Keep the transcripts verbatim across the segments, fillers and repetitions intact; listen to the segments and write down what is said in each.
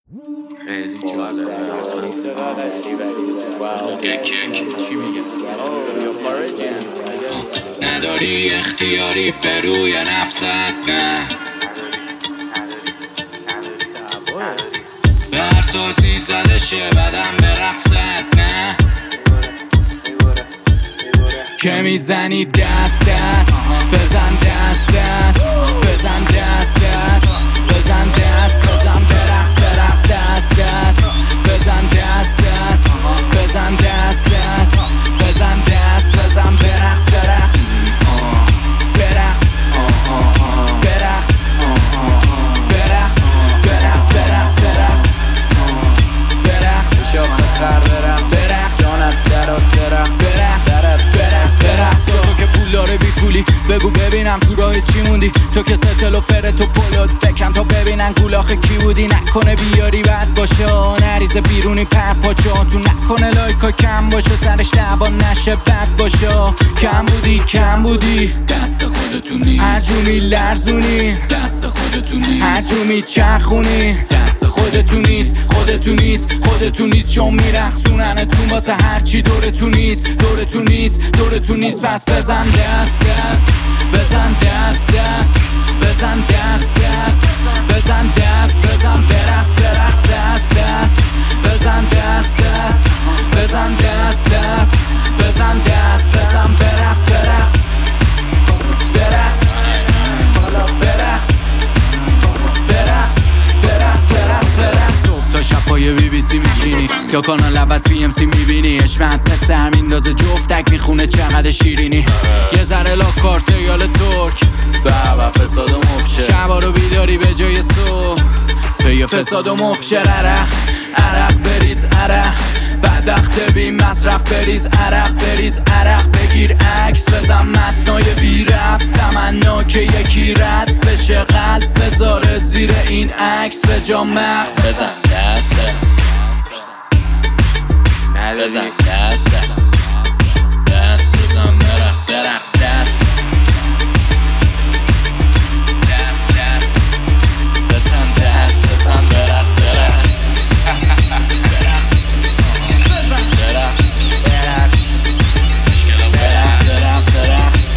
خیلی جالبه اصلا. چی میگه؟ نداری اختیاری به روی نفست، نه به هر سازی زدشه بدم به رقصت، نه که میزنی دست دست بزن دست دست بزن دست دست بزن دست بزن برقص برقص دست دست بزن دست دست بزن دست دست بزن دست بزن برقص برقص برقص برقص برقص برقص برقص برقص برقص شاخ خر برقص برقص جانت درات برقص برقص درت برقص برقص تو که پول داره بی پولی بگو ببینم تو راه چی موندی، تو که ستل و فرت و پلوت بکن تا ببینن گولاخه کی بودی، نکنه بیاری بد باشه نریزه بیرونی پر پاچه تو نکنه لایکا کم باشه سرش لبا نشه بد باشه کم بودی کم بودی دست خودتونی هجومی لرزونی دست خودتونی هجومی چرخونی دست خودتون نیست خودتون نیست خودتون نیست چون میرخصونن تو واسه هرچی دورتون نیست دورتون نیست دورتون نیست پس بزن دست دست بزن دست دست بزن دست دست بزن دست بزن برقص برقص دست دست بزن دست دست بزن دست دست بزن دست بزن برقص برقص برقص برقص برقص برقص برقص برقص صبح تا شب پای بی بی سی میشینی یا کانال عوض بی ام سی میبینی اشمت پسر میندازه جفتک میخونه چقدر شیرینی یه ذره لاکار سیال ترک بابا فساد و مفشه شبا رو بیداری به جای صبح پی فساد و مفشه عرق عرق بریز عرق بدبخت بی مصرف بریز عرق بریز عرق بگیر عکس بزن متنای بی رب تمنا که یکی رد بشه قلب بذاره زیر این عکس به جا مغز بزن دست دست بزن دست دست دست بزن برقص برقص دست بزن دست بزن برقص برقص برقص برقص برقص برقص برقص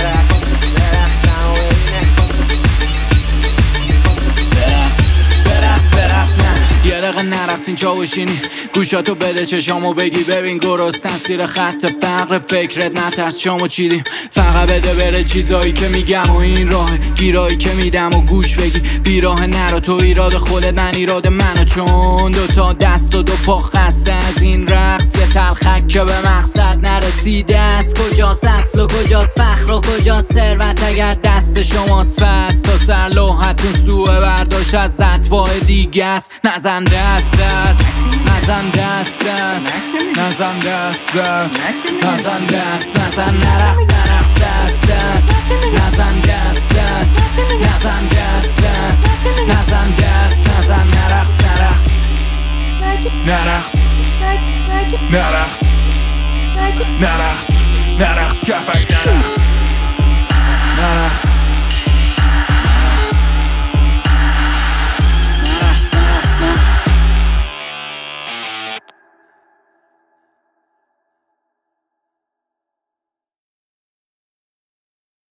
برقص برقص نه یه دقیقه نرقصین چاوشینی گوشاتو بده چشامو بگی ببین گرستن سیر خط فقر فکرت نترس شامو چیدیم فقط بده بره چیزایی که میگم و این راه گیرایی که میدم و گوش بگی بیراه نرو تو ایراد خودت من ایراد منو چون دوتا دست و دو پا خسته از این رقص یه تلخک که به مقصد نرسیده است کجاست اصل و کجاست فخر و کجاست ثروت اگر دست شماست پس تا سر لوحتون سوء برداشت از اتباع دیگه است نزن دست دست نزن دست دست نزن دست دست نزن دست نزن نرقص نرقص دست دست نزن دست دست نزن دست دست نزن دست نزن نرقص نرقص نرقص نرقص نرقص نرقص کپک نرقص